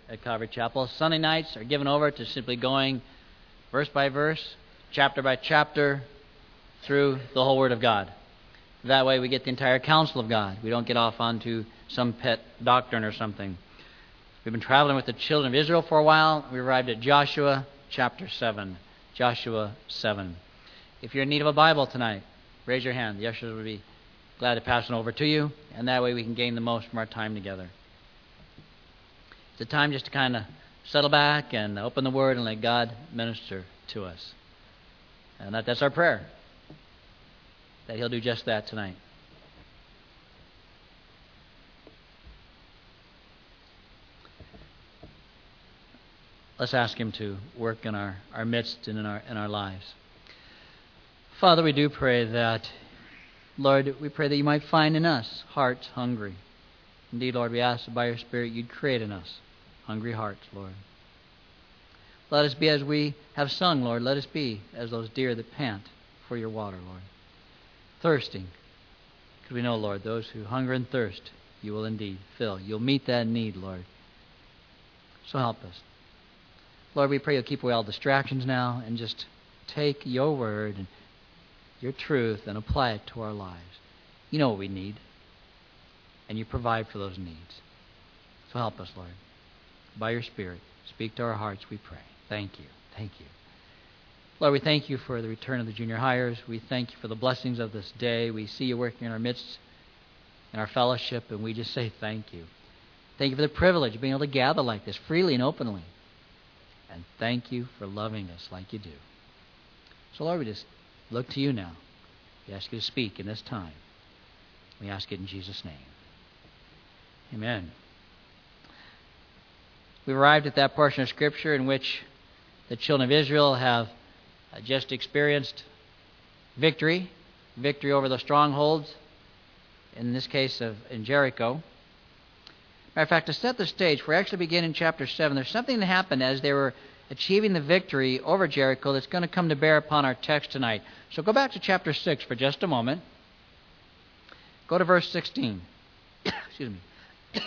at Calvary Chapel. Sunday nights are given over to simply going verse by verse, chapter by chapter, through the whole Word of God. That way we get the entire counsel of God. We don't get off onto some pet doctrine or something. We've been traveling with the children of Israel for a while. We arrived at Joshua chapter 7. Joshua 7. If you're in need of a Bible tonight, raise your hand. The ushers will be glad to pass it over to you, and that way we can gain the most from our time together. It's a time just to kind of settle back and open the Word and let God minister to us. And that's our prayer, that He'll do just that tonight. Let's ask Him to work in our midst and in our lives. Father, we do pray that, Lord, we pray that You might find in us hearts hungry. Indeed, Lord, we ask that by Your Spirit You'd create in us hungry hearts, Lord. Let us be as we have sung, Lord. Let us be as those deer that pant for Your water, Lord. Thirsting, because we know, Lord, those who hunger and thirst, You will indeed fill. You'll meet that need, Lord. So help us. Lord, we pray You'll keep away all distractions now and just take Your Word and Your truth and apply it to our lives. You know what we need, and You provide for those needs. So help us, Lord. By Your Spirit, speak to our hearts, we pray. Thank You. Thank You. Lord, we thank You for the return of the junior hires. We thank You for the blessings of this day. We see You working in our midst, in our fellowship, and we just say thank You. Thank You for the privilege of being able to gather like this, freely and openly. And thank You for loving us like You do. So, Lord, we just look to You now. We ask You to speak in this time. We ask it in Jesus' name. Amen. We've arrived at that portion of Scripture in which the children of Israel have just experienced victory over the strongholds, in this case in Jericho. Matter of fact, to set the stage, we actually begin in chapter 7. There's something that happened as they were achieving the victory over Jericho that's going to come to bear upon our text tonight. So go back to chapter 6 for just a moment. Go to verse 16. Excuse me.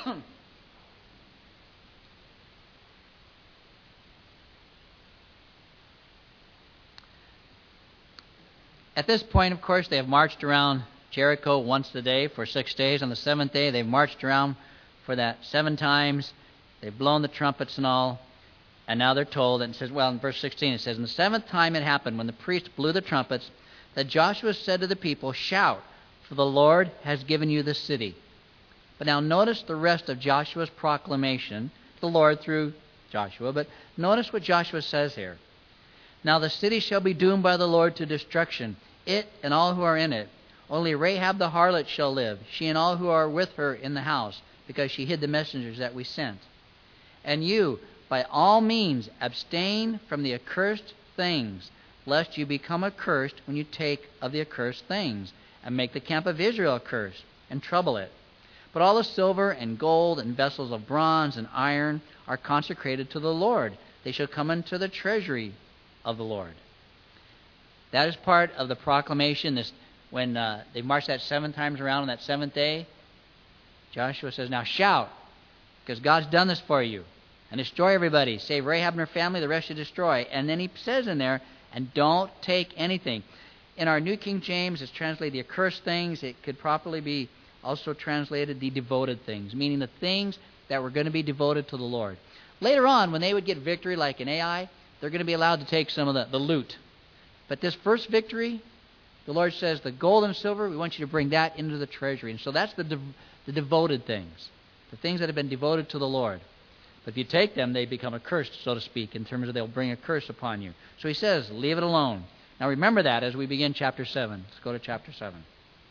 At this point, of course, they have marched around Jericho once a day for 6 days. On the seventh day, they've marched around for that 7 times. They've blown the trumpets and all. And now they're told, and it says, well, in verse 16, it says, "In the 7th time it happened, when the priests blew the trumpets, that Joshua said to the people, 'Shout, for the Lord has given you the city.'" But now notice the rest of Joshua's proclamation, the Lord through Joshua. But notice what Joshua says here. "Now the city shall be doomed by the Lord to destruction, it and all who are in it. Only Rahab the harlot shall live, she and all who are with her in the house, because she hid the messengers that we sent. And you, by all means, abstain from the accursed things, lest you become accursed when you take of the accursed things, and make the camp of Israel accursed, and trouble it. But all the silver and gold and vessels of bronze and iron are consecrated to the Lord. They shall come into the treasury of the Lord." That is part of the proclamation. When they marched that 7 times around on that 7th day, Joshua says, "Now shout, because God's done this for you. And destroy everybody. Save Rahab and her family, the rest you destroy." And then he says in there, "And don't take anything." In our New King James, it's translated the accursed things. It could properly be also translated the devoted things, meaning the things that were going to be devoted to the Lord. Later on, when they would get victory like in Ai, they're going to be allowed to take some of the loot. But this first victory, the Lord says, the gold and silver, we want you to bring that into the treasury. And so that's the devoted things, the things that have been devoted to the Lord. But if you take them, they become accursed, so to speak, in terms of they'll bring a curse upon you. So he says, leave it alone. Now remember that as we begin chapter 7. Let's go to chapter 7.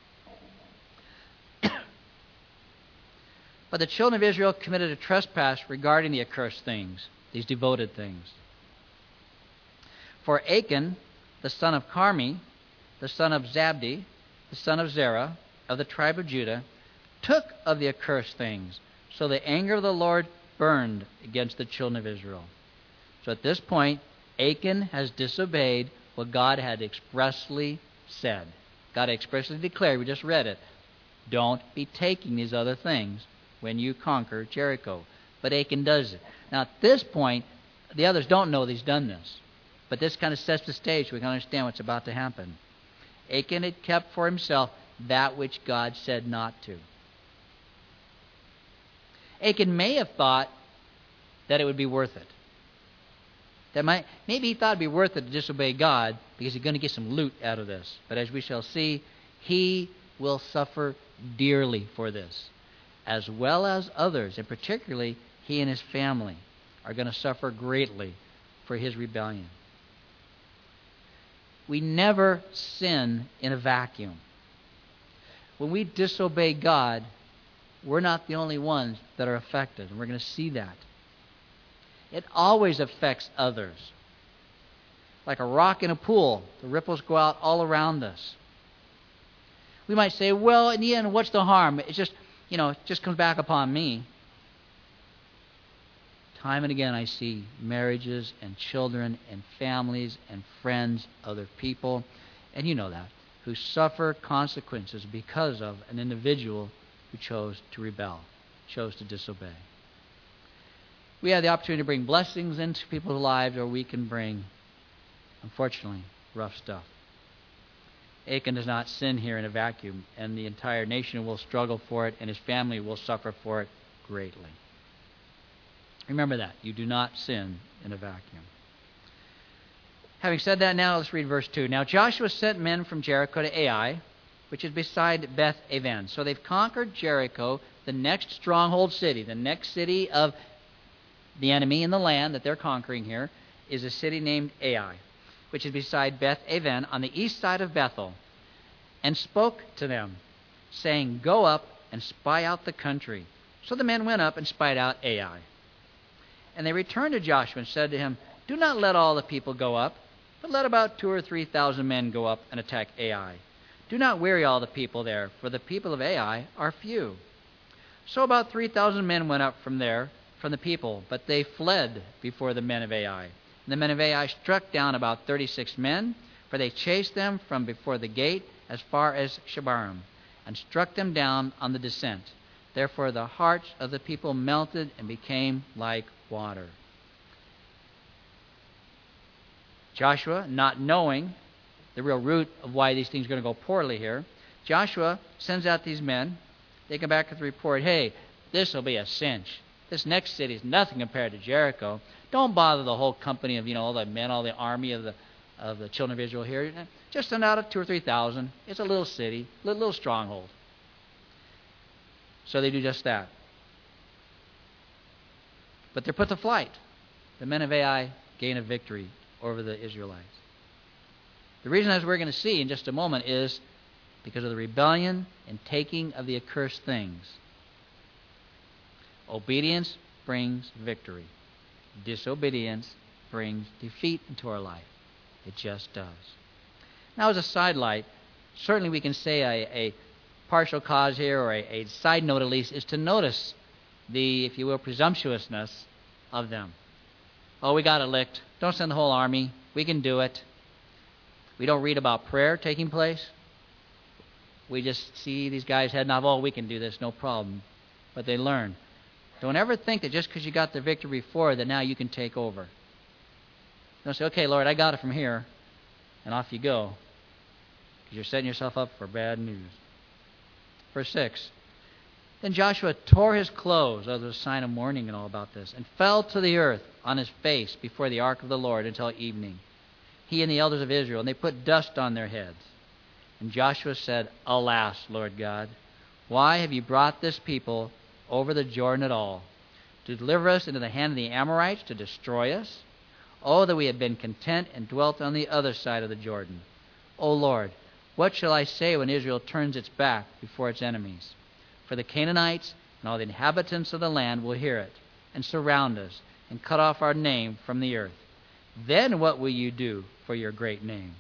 "But the children of Israel committed a trespass regarding the accursed things," these devoted things. "For Achan, the son of Carmi, the son of Zabdi, the son of Zerah, of the tribe of Judah, took of the accursed things. So the anger of the Lord burned against the children of Israel." So at this point, Achan has disobeyed what God had expressly said. God expressly declared, we just read it, don't be taking these other things when you conquer Jericho. But Achan does it. Now, at this point, the others don't know that he's done this. But this kind of sets the stage so we can understand what's about to happen. Achan had kept for himself that which God said not to. Achan may have thought that it would be worth it. Maybe he thought it would be worth it to disobey God because he's going to get some loot out of this. But as we shall see, he will suffer dearly for this, as well as others, and particularly he and his family are going to suffer greatly for his rebellion. We never sin in a vacuum. When we disobey God, we're not the only ones that are affected, and we're going to see that. It always affects others. Like a rock in a pool, the ripples go out all around us. We might say, well, in the end, what's the harm? It's just, it just comes back upon me. Time and again I see marriages and children and families and friends, other people, and you know that, who suffer consequences because of an individual who chose to rebel, chose to disobey. We have the opportunity to bring blessings into people's lives, or we can bring, unfortunately, rough stuff. Achan does not sin here in a vacuum, and the entire nation will struggle for it, and his family will suffer for it greatly. Remember that. You do not sin in a vacuum. Having said that, now let's read verse 2. Now Joshua sent men from Jericho to Ai, which is beside Beth Aven. So they've conquered Jericho, the next stronghold city, the next city of the enemy in the land that they're conquering here is a city named Ai, which is beside Beth Aven on the east side of Bethel, and spoke to them, saying, Go up and spy out the country. So the men went up and spied out Ai. And they returned to Joshua and said to him, Do not let all the people go up, but let about 2,000 or 3,000 men go up and attack Ai. Do not weary all the people there, for the people of Ai are few. So about 3,000 men went up from there, from the people, but they fled before the men of Ai. And the men of Ai struck down about 36 men, for they chased them from before the gate as far as Shebarim, and struck them down on the descent. Therefore the hearts of the people melted and became like water. Joshua, not knowing the real root of why these things are going to go poorly here, Joshua sends out these men. They come back with a report, hey, this will be a cinch. This next city is nothing compared to Jericho. Don't bother the whole company of, all the men, all the army of the children of Israel here. Just send out 2,000 or 3,000. It's a little city, little stronghold. So they do just that. But they're put to flight. The men of Ai gain a victory over the Israelites. The reason, as we're going to see in just a moment, is because of the rebellion and taking of the accursed things. Obedience brings victory. Disobedience brings defeat into our life. It just does. Now, as a sidelight, certainly we can say a partial cause here, or a side note at least, is to notice the, if you will, presumptuousness of them. Oh, we got it licked. Don't send the whole army. We can do it. We don't read about prayer taking place. We just see these guys heading off. Oh, we can do this, no problem. But they learn. Don't ever think that just because you got the victory before that now you can take over. Don't say, okay, Lord, I got it from here, and off you go. Because you're setting yourself up for bad news. Verse 6. Then Joshua tore his clothes, there's a sign of mourning and all about this, and fell to the earth on his face before the ark of the Lord until evening, he and the elders of Israel, and they put dust on their heads. And Joshua said, Alas, Lord God, why have you brought this people over the Jordan at all, to deliver us into the hand of the Amorites, to destroy us? Oh, that we had been content and dwelt on the other side of the Jordan. O Lord, what shall I say when Israel turns its back before its enemies? For the Canaanites and all the inhabitants of the land will hear it, and surround us, and cut off our name from the earth. Then what will you do for your great name?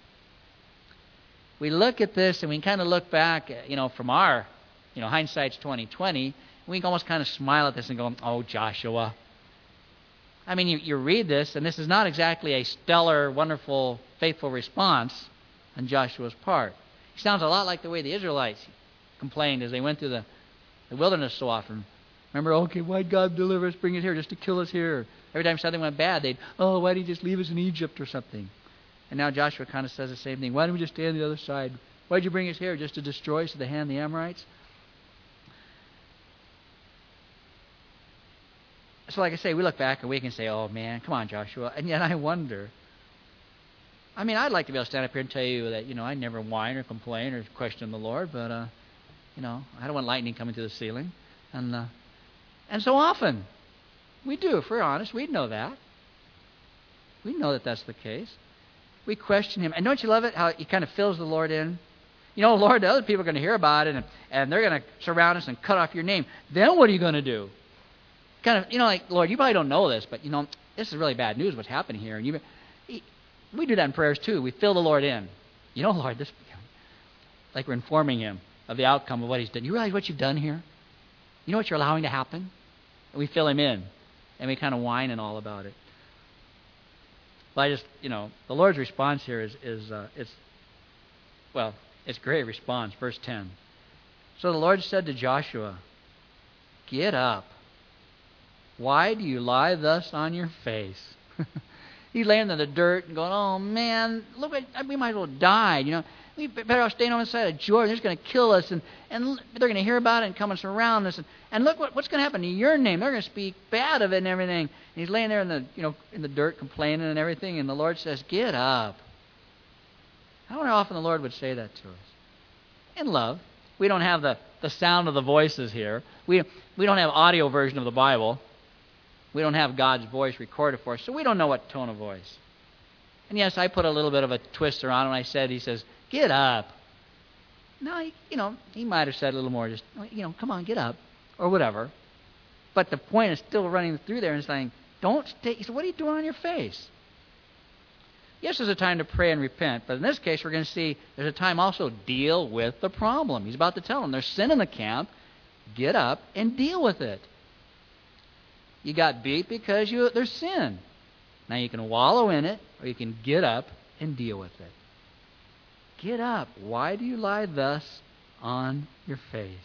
We look at this and we kind of look back, from our, hindsight's 20/20. We can almost kind of smile at this and go, oh, Joshua. I mean, you read this, and this is not exactly a stellar, wonderful, faithful response on Joshua's part. He sounds a lot like the way the Israelites complained as they went through the wilderness so often. Remember, okay, why'd God deliver us, bring us here, just to kill us here? Every time something went bad, why did he just leave us in Egypt or something? And now Joshua kind of says the same thing. Why don't we just stay on the other side? Why'd you bring us here, just to destroy us to the hand of the Amorites? So like I say, we look back and we can say, oh man, come on, Joshua. And yet I wonder, I'd like to be able to stand up here and tell you that, I never whine or complain or question the Lord, but, I don't want lightning coming through the ceiling. And so often, we do, if we're honest, we know that. We know that that's the case. We question him. And don't you love it, how he kind of fills the Lord in? Lord, the other people are going to hear about it, and they're going to surround us and cut off your name. Then what are you going to do? Kind of, like, Lord, you probably don't know this, but, this is really bad news, what's happening here. And we do that in prayers, too. We fill the Lord in. Lord, this, like we're informing him of the outcome of what he's done. You realize what you've done here? You know what you're allowing to happen? And we fill him in, and we kind of whine and all about it. But the Lord's response here is it's a great response. Verse 10. So the Lord said to Joshua, get up. Why do you lie thus on your face? He's laying in the dirt and going, oh man, look, we might as well die. We better off staying on the side of Jordan. They're just going to kill us, and they're going to hear about it and come and surround us. And look what's going to happen to your name. They're going to speak bad of it and everything. And he's laying there in the dirt complaining and everything. And the Lord says, get up. I wonder how often the Lord would say that to us. In love. We don't have the sound of the voices here. We don't have audio version of the Bible. We don't have God's voice recorded for us, so we don't know what tone of voice. And yes, I put a little bit of a twister on it when I said, he says, get up. No, he might have said a little more, just, come on, get up, or whatever. But the point is still running through there and saying, don't stay. He said, what are you doing on your face? Yes, there's a time to pray and repent, but in this case, we're going to see there's a time also to deal with the problem. He's about to tell them, there's sin in the camp. Get up and deal with it. You got beat because there's sin. Now you can wallow in it, or you can get up and deal with it. Get up. Why do you lie thus on your face?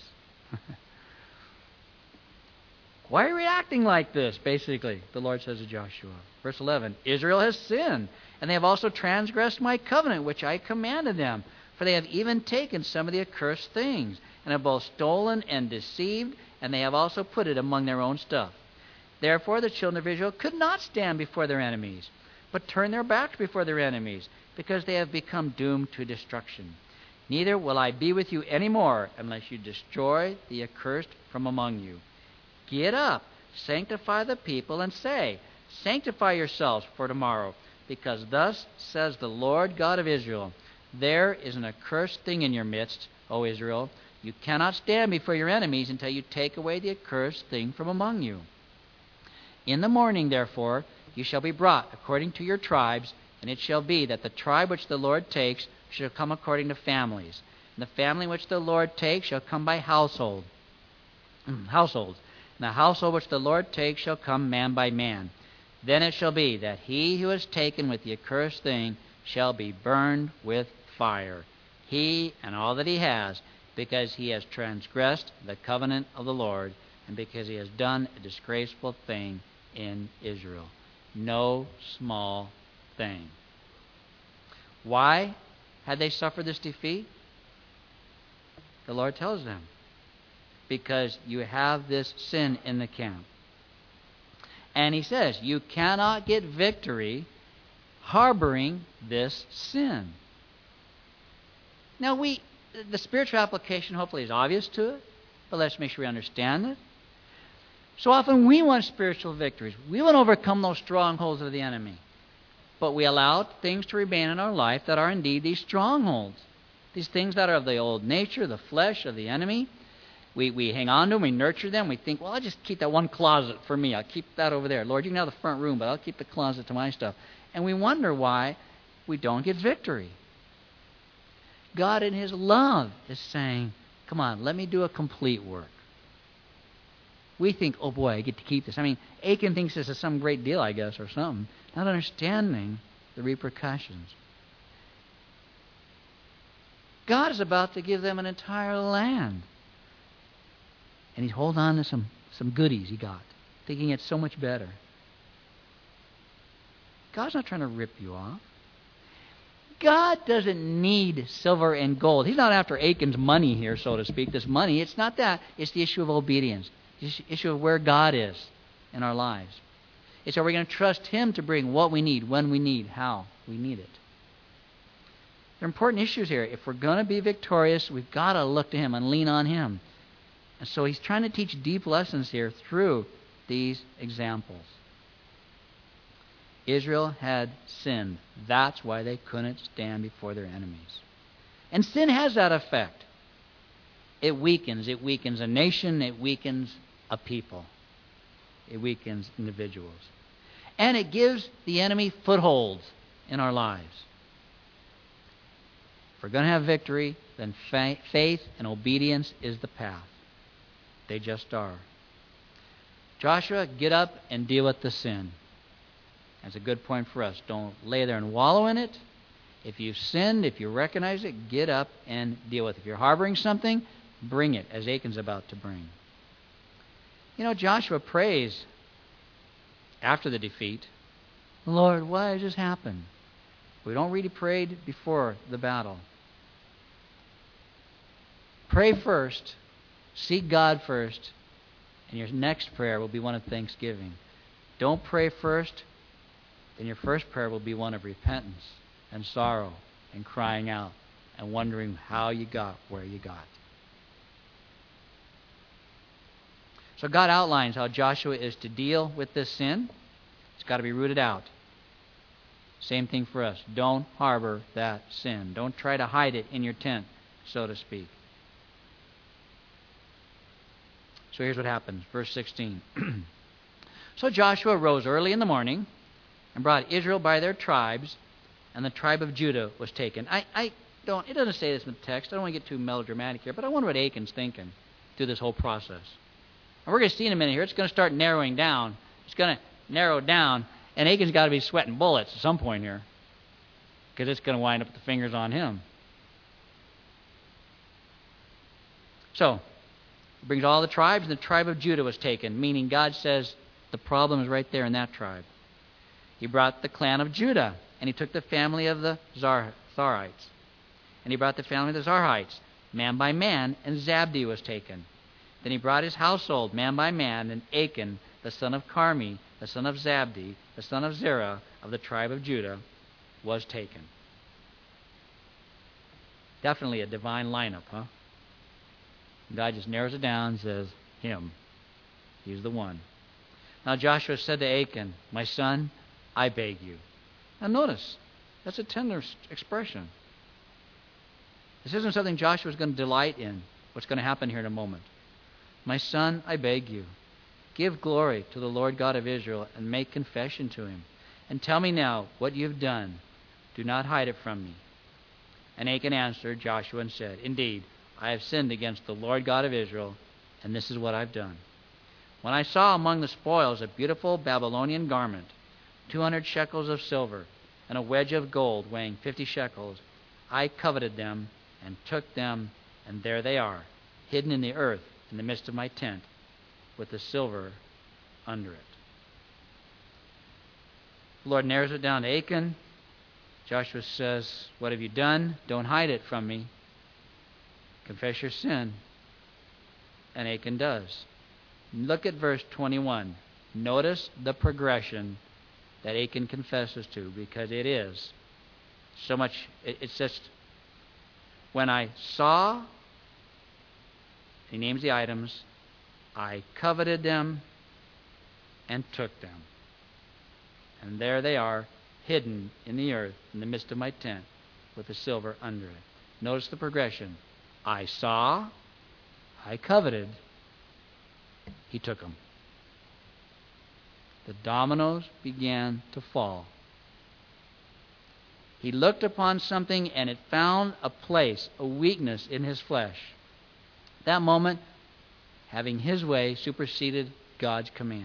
Why are you reacting like this, basically? The Lord says to Joshua. Verse 11, Israel has sinned, and they have also transgressed my covenant, which I commanded them. For they have even taken some of the accursed things, and have both stolen and deceived, and they have also put it among their own stuff. Therefore the children of Israel could not stand before their enemies, but turned their backs before their enemies, because they have become doomed to destruction. Neither will I be with you any more, unless you destroy the accursed from among you. Get up, sanctify the people, and say, sanctify yourselves for tomorrow, because thus says the Lord God of Israel, there is an accursed thing in your midst, O Israel. You cannot stand before your enemies until you take away the accursed thing from among you. In the morning, therefore, you shall be brought according to your tribes, and it shall be that the tribe which the Lord takes shall come according to families, and the family which the Lord takes shall come by households. And the household which the Lord takes shall come man by man. Then it shall be that he who is taken with the accursed thing shall be burned with fire, he and all that he has, because he has transgressed the covenant of the Lord, and because he has done a disgraceful thing in Israel. No small thing. Why had they suffered this defeat? The Lord tells them, because you have this sin in the camp. And he says, you cannot get victory harboring this sin. Now the spiritual application hopefully is obvious to it, but let's make sure we understand it. So often we want spiritual victories. We want to overcome those strongholds of the enemy. But we allow things to remain in our life that are indeed these strongholds. These things that are of the old nature, the flesh of the enemy. We hang on to them, we nurture them. We think, well, I'll just keep that one closet for me. I'll keep that over there. Lord, you can have the front room, but I'll keep the closet to my stuff. And we wonder why we don't get victory. God in his love is saying, come on, let me do a complete work. We think, oh boy, I get to keep this. Achan thinks this is some great deal, I guess, or something. Not understanding the repercussions. God is about to give them an entire land. And he's holding on to some some goodies he got, thinking it's so much better. God's not trying to rip you off. God doesn't need silver and gold. He's not after Achan's money here, so to speak. This money, it's not that. It's the issue of obedience. It's the issue of where God is in our lives. It's are we going to trust Him to bring what we need, when we need, how we need it. There are important issues here. If we're going to be victorious, we've got to look to Him and lean on Him. And so He's trying to teach deep lessons here through these examples. Israel had sinned. That's why they couldn't stand before their enemies. And sin has that effect. It weakens. It weakens a nation. It weakens a people. It weakens individuals. And it gives the enemy footholds in our lives. If we're going to have victory, then faith and obedience is the path. They just are. Joshua, get up and deal with the sin. That's a good point for us. Don't lay there and wallow in it. If you've sinned, if you recognize it, get up and deal with it. If you're harboring something, bring it, as Achan's about to bring. You know, Joshua prays after the defeat, Lord, why has this happened? We don't read he prayed before the battle. Pray first, seek God first, and your next prayer will be one of thanksgiving. Don't pray first, then your first prayer will be one of repentance and sorrow and crying out and wondering how you got where you got. So God outlines how Joshua is to deal with this sin. It's got to be rooted out. Same thing for us. Don't harbor that sin. Don't try to hide it in your tent, so to speak. So here's what happens. Verse 16. So Joshua rose early in the morning and brought Israel by their tribes, and the tribe of Judah was taken. It doesn't say this in the text. I don't want to get too melodramatic here, but I wonder what Achan's thinking through this whole process. And we're going to see in a minute here, it's going to start narrowing down. It's going to narrow down, and Achan's got to be sweating bullets at some point here, because it's going to wind up with the fingers on him. So, he brings all the tribes, and the tribe of Judah was taken, meaning God says the problem is right there in that tribe. He brought the clan of Judah, and he took the family of the Zarites. And he brought the family of the Zarites, man by man, and Zabdi was taken. Then he brought his household, man by man, and Achan, the son of Carmi, the son of Zabdi, the son of Zerah, of the tribe of Judah, was taken. Definitely a divine lineup, huh? God just narrows it down and says, him. He's the one. Now Joshua said to Achan, my son, I beg you. Now notice, that's a tender expression. This isn't something Joshua's going to delight in, what's going to happen here in a moment. My son, I beg you, give glory to the Lord God of Israel and make confession to him. And tell me now what you have done. Do not hide it from me. And Achan answered Joshua and said, indeed, I have sinned against the Lord God of Israel, and this is what I've done. When I saw among the spoils a beautiful Babylonian garment, 200 shekels of silver, and a wedge of gold weighing 50 shekels, I coveted them and took them, and there they are, hidden in the earth in the midst of my tent, with the silver under it. The Lord narrows it down to Achan. Joshua says, what have you done? Don't hide it from me. Confess your sin. And Achan does. Look at verse 21. Notice the progression that Achan confesses to, because it is so much. It's just, when I saw, he names the items, I coveted them and took them. And there they are, hidden in the earth in the midst of my tent with the silver under it. Notice the progression. I saw, I coveted, he took them. The dominoes began to fall. He looked upon something and it found a place, a weakness in his flesh. That moment, having his way superseded God's command.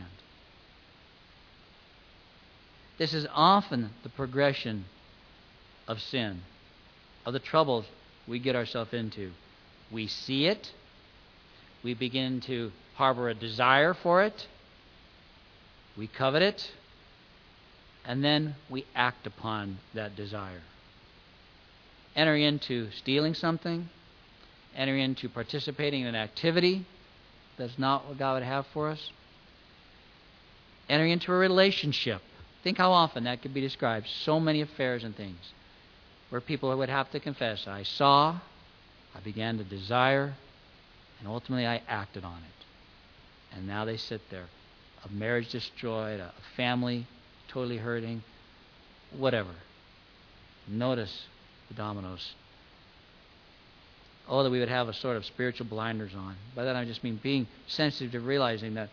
This is often the progression of sin, of the troubles we get ourselves into. We see it, we begin to harbor a desire for it, we covet it, and then we act upon that desire. Enter into stealing something, enter into participating in an activity that's not what God would have for us. Enter into a relationship. Think how often that could be described. So many affairs and things where people would have to confess, I saw, I began to desire, and ultimately I acted on it. And now they sit there. A marriage destroyed, a family totally hurting, whatever. Notice the dominoes. Oh, that we would have a sort of spiritual blinders on. By that I just mean being sensitive to realizing that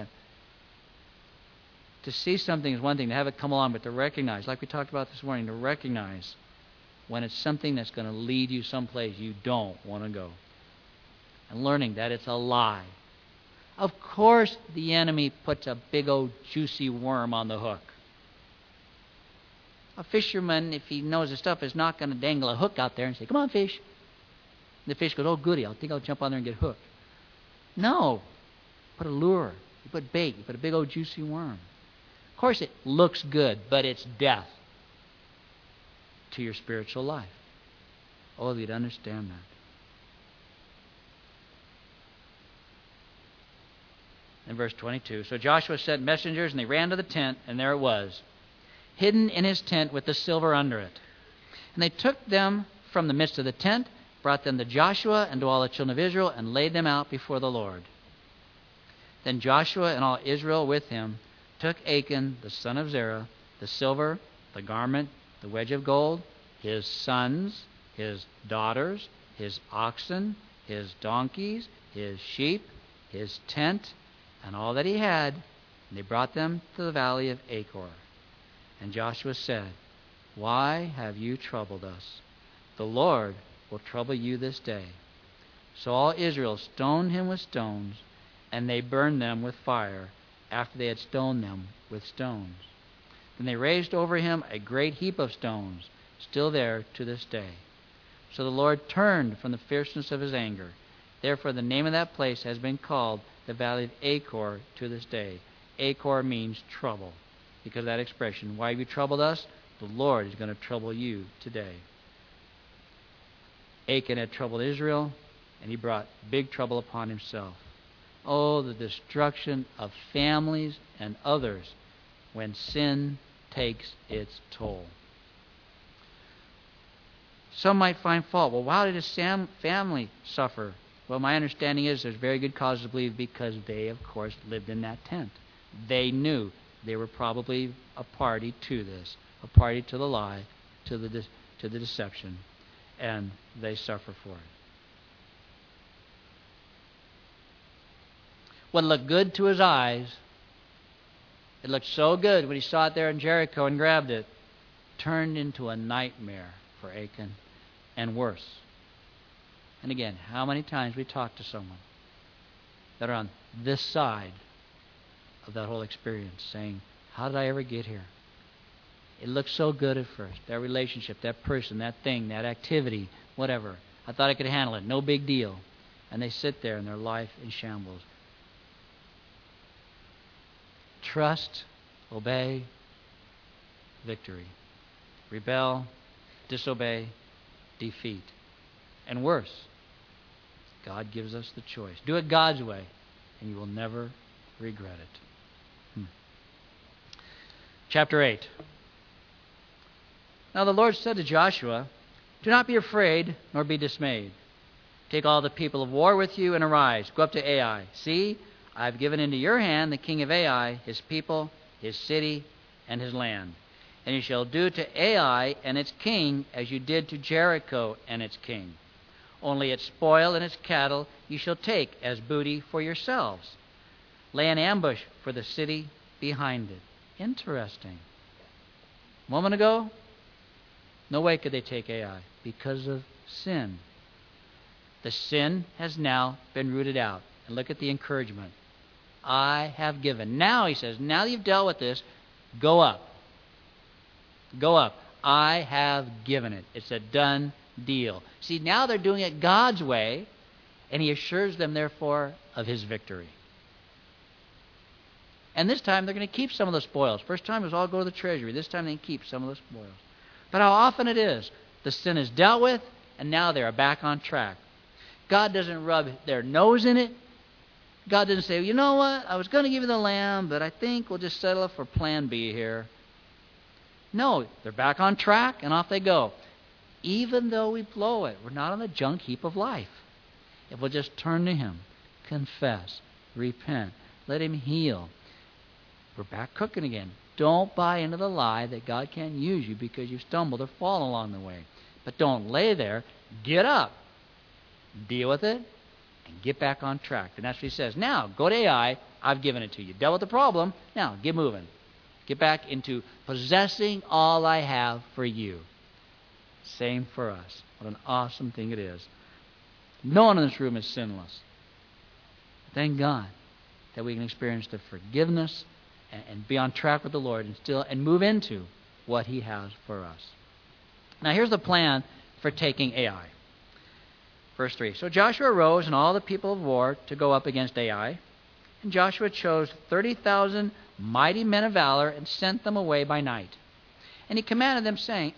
to see something is one thing, to have it come along, but to recognize, like we talked about this morning, to recognize when it's something that's going to lead you someplace you don't want to go. And learning that it's a lie. Of course the enemy puts a big old juicy worm on the hook. A fisherman, if he knows his stuff, is not going to dangle a hook out there and say, come on, fish. And the fish goes, oh, goody, I think I'll jump on there and get hooked. No. Put a lure. You put bait. You put a big old juicy worm. Of course it looks good, but it's death to your spiritual life. Oh, you'd understand that. In verse 22, so Joshua sent messengers, and they ran to the tent, and there it was, hidden in his tent with the silver under it. And they took them from the midst of the tent, brought them to Joshua and to all the children of Israel, and laid them out before the Lord. Then Joshua and all Israel with him took Achan, the son of Zerah, the silver, the garment, the wedge of gold, his sons, his daughters, his oxen, his donkeys, his sheep, his tent, and all that he had, and they brought them to the valley of Achor. And Joshua said, why have you troubled us? The Lord will trouble you this day. So all Israel stoned him with stones, and they burned them with fire, after they had stoned them with stones. Then they raised over him a great heap of stones, still there to this day. So the Lord turned from the fierceness of his anger. Therefore the name of that place has been called the Valley of Achor to this day. Achor means trouble. Because of that expression, why have you troubled us? The Lord is going to trouble you today. Achan had troubled Israel, and he brought big trouble upon himself. Oh, the destruction of families and others when sin takes its toll. Some might find fault. Well, why did his family suffer? Well, my understanding is there's very good cause to believe because they, of course, lived in that tent. They knew they were probably a party to this, a party to the lie, to the deception, and they suffer for it. What looked good to his eyes, it looked so good when he saw it there in Jericho and grabbed it, turned into a nightmare for Achan, and worse. And again, how many times we talk to someone that are on this side of that whole experience saying, how did I ever get here? It looked so good at first. That relationship, that person, that thing, that activity, whatever. I thought I could handle it. No big deal. And they sit there and their life in shambles. Trust, obey, victory. Rebel, disobey, defeat. And worse, God gives us the choice. Do it God's way, and you will never regret it. Chapter 8. Now the Lord said to Joshua, do not be afraid, nor be dismayed. Take all the people of war with you, and arise. Go up to Ai. See, I have given into your hand the king of Ai, his people, his city, and his land. And you shall do to Ai and its king as you did to Jericho and its king. Only its spoil and its cattle you shall take as booty for yourselves. Lay an ambush for the city behind it. Interesting. A moment ago, no way could they take Ai because of sin. The sin has now been rooted out. And look at the encouragement. I have given. Now, he says, now that you've dealt with this, go up. Go up. I have given it. It's a done deal. See, now they're doing it God's way, and he assures them, therefore, of his victory. And this time they're going to keep some of the spoils. First time it was all go to the treasury. This time they keep some of the spoils. But how often it is, the sin is dealt with, and now they are back on track. God doesn't rub their nose in it. God doesn't say, you know what, I was going to give you the lamb, but I think we'll just settle for plan B here. No, they're back on track, and off they go. Even though we blow it, we're not on the junk heap of life. If we'll just turn to Him, confess, repent, let Him heal, we're back cooking again. Don't buy into the lie that God can't use you because you've stumbled or fallen along the way. But don't lay there. Get up. Deal with it. And get back on track. And that's what He says. Now, go to AI. I've given it to you. Dealt with the problem. Now, get moving. Get back into possessing all I have for you. Same for us. What an awesome thing it is. No one in this room is sinless. Thank God that we can experience the forgiveness and be on track with the Lord and move into what He has for us. Now here's the plan for taking Ai. Verse 3. So Joshua arose and all the people of war to go up against Ai. And Joshua chose 30,000 mighty men of valor and sent them away by night. And he commanded them, saying,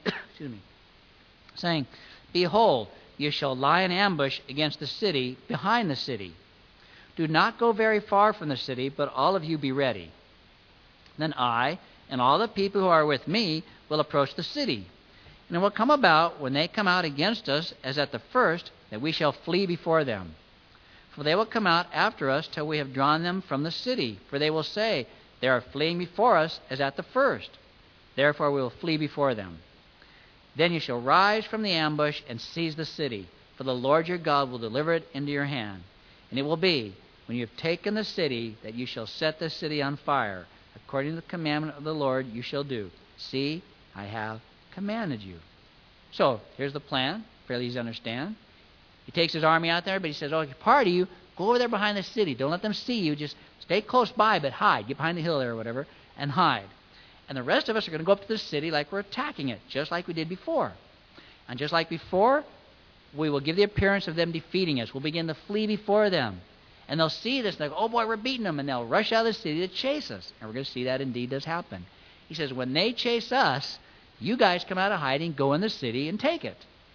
Behold, you shall lie in ambush against the city, behind the city. Do not go very far from the city, but all of you be ready. Then I and all the people who are with me will approach the city. And it will come about, when they come out against us, as at the first, that we shall flee before them. For they will come out after us till we have drawn them from the city. For they will say, They are fleeing before us, as at the first. Therefore we will flee before them. Then you shall rise from the ambush and seize the city, for the Lord your God will deliver it into your hand. And it will be, when you have taken the city, that you shall set the city on fire. According to the commandment of the Lord you shall do. See, I have commanded you. So, here's the plan, fairly easy to understand. He takes his army out there, but he says, part of you, go over there behind the city. Don't let them see you. Just stay close by, but hide. Get behind the hill there or whatever, and hide. And the rest of us are going to go up to the city like we're attacking it, just like we did before. And just like before, we will give the appearance of them defeating us. We'll begin to flee before them. And they'll see this, and they'll go, oh boy, we're beating them. And they'll rush out of the city to chase us. And we're going to see that indeed does happen. He says, when they chase us, you guys come out of hiding, go in the city, and take it.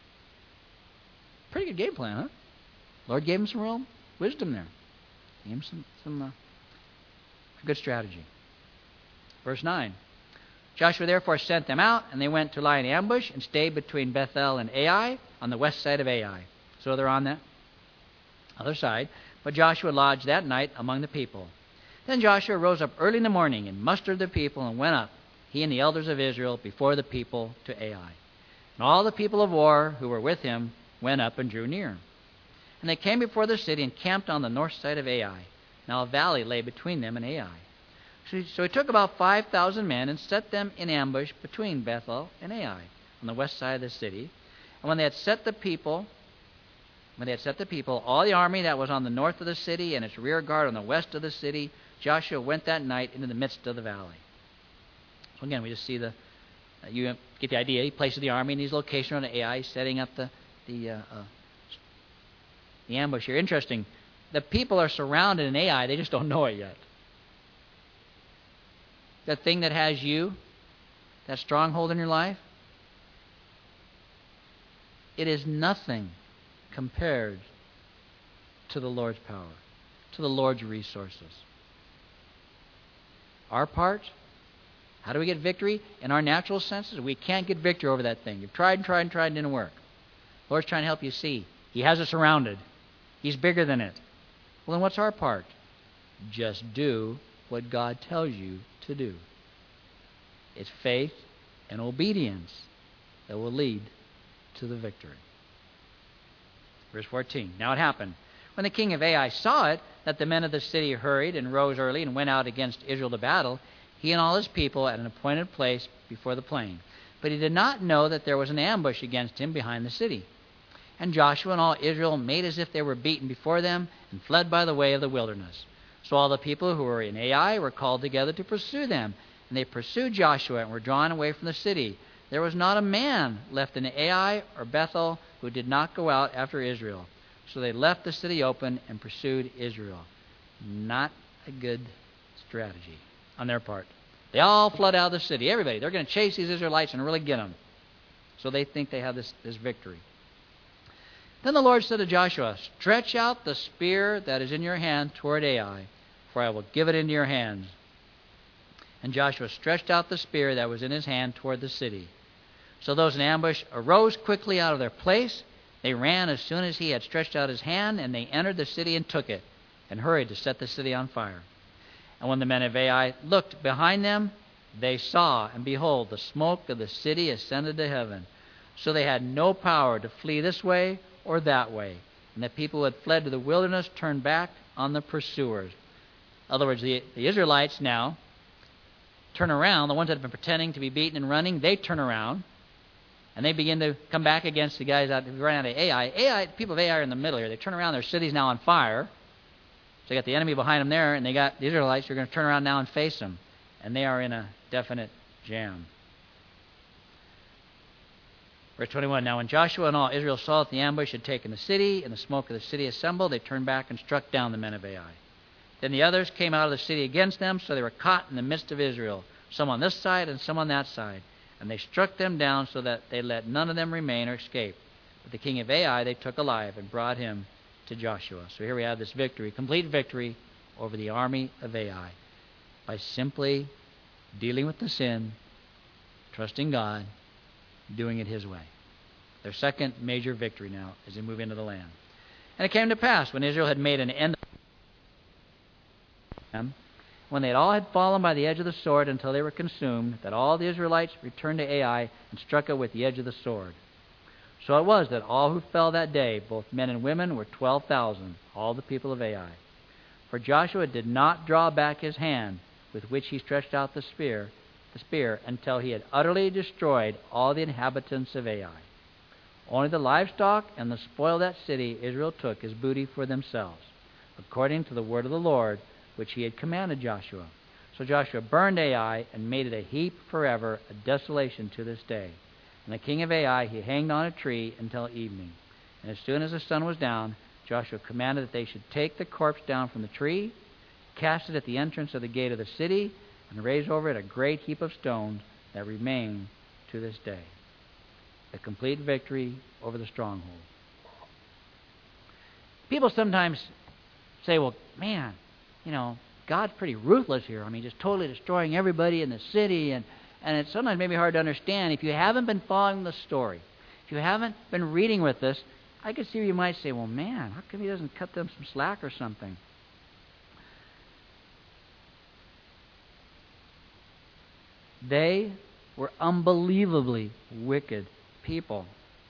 Pretty good game plan, huh? Lord gave him some real wisdom there. Gave him some good strategy. Verse 9. Joshua therefore sent them out, and they went to lie in ambush and stayed between Bethel and Ai on the west side of Ai. So they're on that other side. But Joshua lodged that night among the people. Then Joshua rose up early in the morning and mustered the people and went up, he and the elders of Israel, before the people to Ai. And all the people of war who were with him went up and drew near. And they came before the city and camped on the north side of Ai. Now a valley lay between them and Ai. So he took about 5,000 men and set them in ambush between Bethel and Ai on the west side of the city. And when they had set the people, all the army that was on the north of the city and its rear guard on the west of the city, Joshua went that night into the midst of the valley. So again, we just see you get the idea. He places the army in these locations around Ai, setting up the ambush here. Interesting. The people are surrounded in Ai. They just don't know it yet. That thing that has you, that stronghold in your life, it is nothing compared to the Lord's power, to the Lord's resources. Our part, how do we get victory? In our natural senses, we can't get victory over that thing. You've tried and tried and tried and it didn't work. The Lord's trying to help you see. He has us surrounded. He's bigger than it. Well, then what's our part? Just do what God tells you to do. It's faith and obedience that will lead to the victory. Verse 14. Now it happened, when the king of Ai saw it, that the men of the city hurried and rose early and went out against Israel to battle, he and all his people at an appointed place before the plain. But he did not know that there was an ambush against him behind the city. And Joshua and all Israel made as if they were beaten before them and fled by the way of the wilderness. So all the people who were in Ai were called together to pursue them. And they pursued Joshua and were drawn away from the city. There was not a man left in Ai or Bethel who did not go out after Israel. So they left the city open and pursued Israel. Not a good strategy. on their part. They all flood out of the city. Everybody. They're going to chase these Israelites and really get them. So they think they have this victory. Then the Lord said to Joshua, "Stretch out the spear that is in your hand toward Ai, for I will give it into your hands." And Joshua stretched out the spear that was in his hand toward the city. So those in ambush arose quickly out of their place. They ran as soon as he had stretched out his hand, and they entered the city and took it, and hurried to set the city on fire. And when the men of Ai looked behind them, they saw, and behold, the smoke of the city ascended to heaven. So they had no power to flee this way or that way. And the people who had fled to the wilderness turned back on the pursuers. In other words, the Israelites now turn around. The ones that have been pretending to be beaten and running, they turn around. And they begin to come back against the guys out who ran out of Ai. People of Ai are in the middle here. They turn around. Their city's now on fire. So they got the enemy behind them there, and they got the Israelites who are going to turn around now and face them. And they are in a definite jam. Verse 21, Now when Joshua and all Israel saw that the ambush had taken the city, and the smoke of the city assembled, they turned back and struck down the men of Ai. Then the others came out of the city against them, so they were caught in the midst of Israel, some on this side and some on that side. And they struck them down so that they let none of them remain or escape. But the king of Ai they took alive and brought him to Joshua. So here we have this victory, complete victory over the army of Ai, by simply dealing with the sin, trusting God, doing it his way. Their second major victory now as they move into the land. And it came to pass, when Israel had made an end of them, when they all had fallen by the edge of the sword until they were consumed, that all the Israelites returned to Ai and struck it with the edge of the sword. So it was that all who fell that day, both men and women, were 12,000, all the people of Ai. For Joshua did not draw back his hand with which he stretched out the spear, until he had utterly destroyed all the inhabitants of Ai. Only the livestock and the spoil of that city Israel took as booty for themselves, according to the word of the Lord, which he had commanded Joshua. So Joshua burned Ai and made it a heap forever, a desolation to this day. And the king of Ai he hanged on a tree until evening. And as soon as the sun was down, Joshua commanded that they should take the corpse down from the tree, cast it at the entrance of the gate of the city, and raise over it a great heap of stones that remain to this day. A complete victory over the stronghold. People sometimes say, well, man, God's pretty ruthless here. I mean, just totally destroying everybody in the city. And it's sometimes maybe hard to understand. If you haven't been following the story, if you haven't been reading with this, I could see where you might say, well, man, how come he doesn't cut them some slack or something? They were unbelievably wicked people.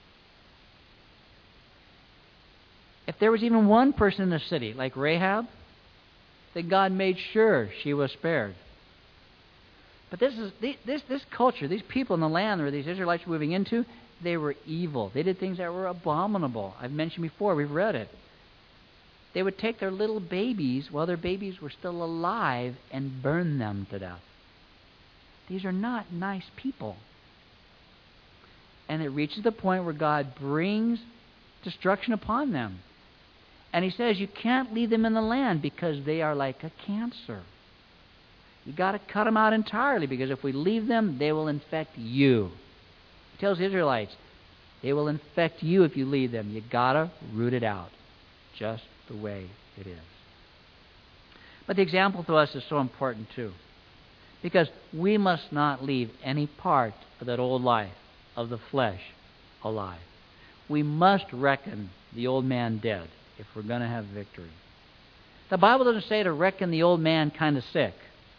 If there was even one person in the city, like Rahab, then God made sure she was spared. But this culture, these people in the land where these Israelites were moving into, they were evil. They did things that were abominable. I've mentioned before, we've read it. They would take their little babies while their babies were still alive and burn them to death. These are not nice people. And it reaches the point where God brings destruction upon them. And he says you can't leave them in the land because they are like a cancer. You got to cut them out entirely, because if we leave them, they will infect you. He tells the Israelites, they will infect you if you leave them. You got to root it out, just the way it is. But the example to us is so important too, because we must not leave any part of that old life of the flesh alive. We must reckon the old man dead if we're going to have victory. The Bible doesn't say to reckon the old man kind of sick.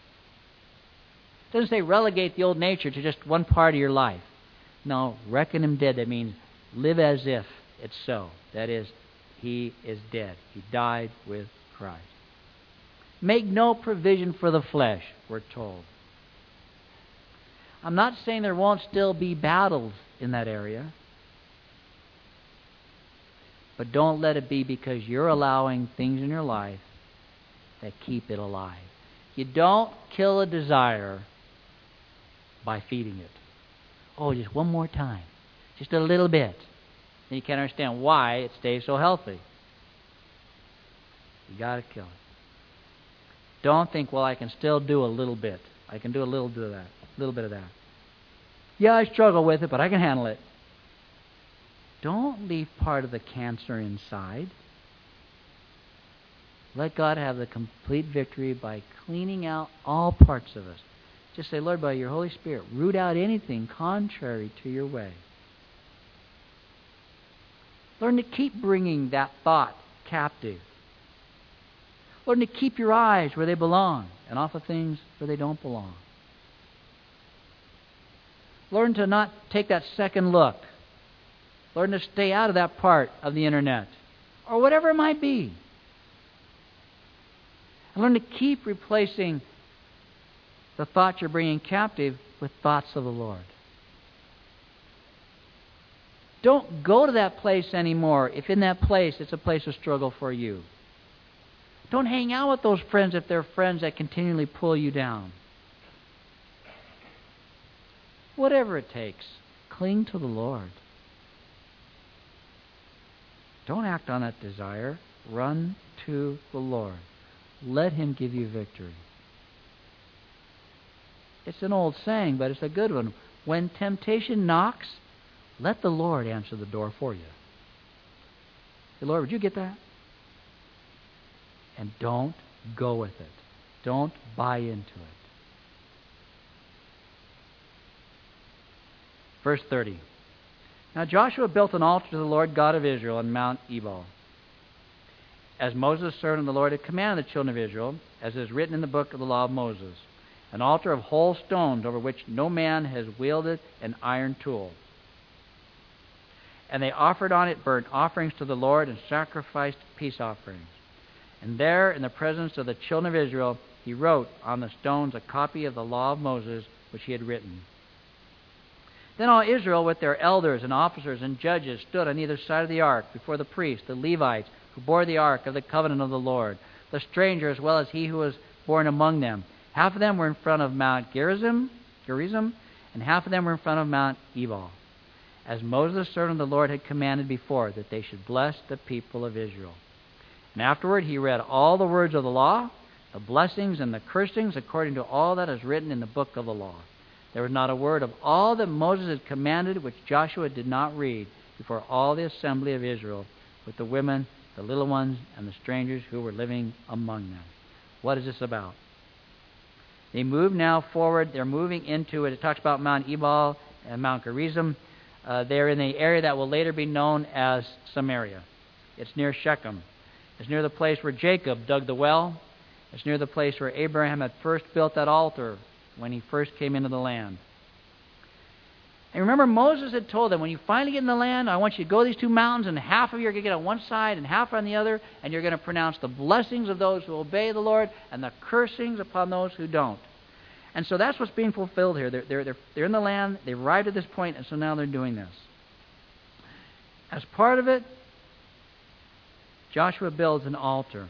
It doesn't say relegate the old nature to just one part of your life. No, reckon him dead. That means live as if it's so. That is, he is dead. He died with Christ. Make no provision for the flesh, we're told. I'm not saying there won't still be battles in that area. But don't let it be because you're allowing things in your life that keep it alive. You don't kill a desire by feeding it. Oh, just one more time. Just a little bit. And you can't understand why it stays so healthy. You got to kill it. Don't think, well, I can still do a little bit. I can do a little bit of that. A little bit of that. Yeah, I struggle with it, but I can handle it. Don't leave part of the cancer inside. Let God have the complete victory by cleaning out all parts of us. Just say, Lord, by your Holy Spirit, root out anything contrary to your way. Learn to keep bringing that thought captive. Learn to keep your eyes where they belong and off of things where they don't belong. Learn to not take that second look. Learn to stay out of that part of the internet or whatever it might be. And learn to keep replacing the thoughts you're bringing captive with thoughts of the Lord. Don't go to that place anymore if in that place it's a place of struggle for you. Don't hang out with those friends if they're friends that continually pull you down. Whatever it takes, cling to the Lord. Don't act on that desire. Run to the Lord. Let Him give you victory. It's an old saying, but it's a good one. When temptation knocks, let the Lord answer the door for you. Say, Lord, would you get that? And don't go with it. Don't buy into it. Verse 30. Now Joshua built an altar to the Lord God of Israel on Mount Ebal, as Moses, servant of the Lord, had commanded the children of Israel, as is written in the book of the law of Moses, an altar of whole stones over which no man has wielded an iron tool. And they offered on it burnt offerings to the Lord and sacrificed peace offerings. And there, in the presence of the children of Israel, he wrote on the stones a copy of the law of Moses, which he had written. Then all Israel, with their elders and officers and judges, stood on either side of the ark before the priests, the Levites, who bore the ark of the covenant of the Lord, the stranger as well as he who was born among them. Half of them were in front of Mount Gerizim, and half of them were in front of Mount Ebal, as Moses, servant of the Lord, had commanded before, that they should bless the people of Israel. And afterward he read all the words of the law, the blessings and the cursings, according to all that is written in the book of the law. There was not a word of all that Moses had commanded which Joshua did not read before all the assembly of Israel, with the women, the little ones, and the strangers who were living among them. What is this about? They move now forward. They're moving into it. It talks about Mount Ebal and Mount Gerizim. They're in the area that will later be known as Samaria. It's near Shechem. It's near the place where Jacob dug the well. It's near the place where Abraham had first built that altar when he first came into the land. And remember, Moses had told them, when you finally get in the land, I want you to go to these two mountains, and half of you are going to get on one side and half on the other, and you're going to pronounce the blessings of those who obey the Lord and the cursings upon those who don't. And so that's what's being fulfilled here. They're in the land, they've arrived at this point, and so now they're doing this. As part of it, Joshua builds an altar.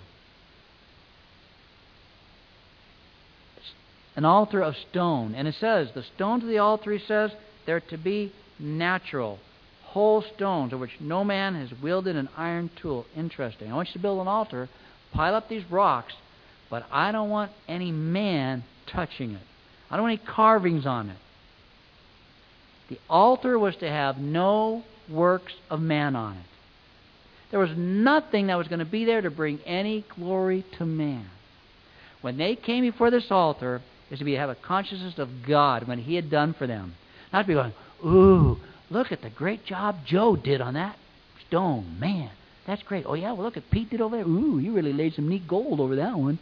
An altar of stone. And it says, the stones of the altar, he says, they're to be natural, whole stones, of which no man has wielded an iron tool. Interesting. I want you to build an altar, pile up these rocks, but I don't want any man touching it. I don't want any carvings on it. The altar was to have no works of man on it. There was nothing that was going to be there to bring any glory to man. When they came before this altar, is to have a consciousness of God, when He had done for them. Not to be going, ooh, look at the great job Joe did on that stone. Man, that's great. Oh yeah, well look at Pete did over there. Ooh, he really laid some neat gold over that one.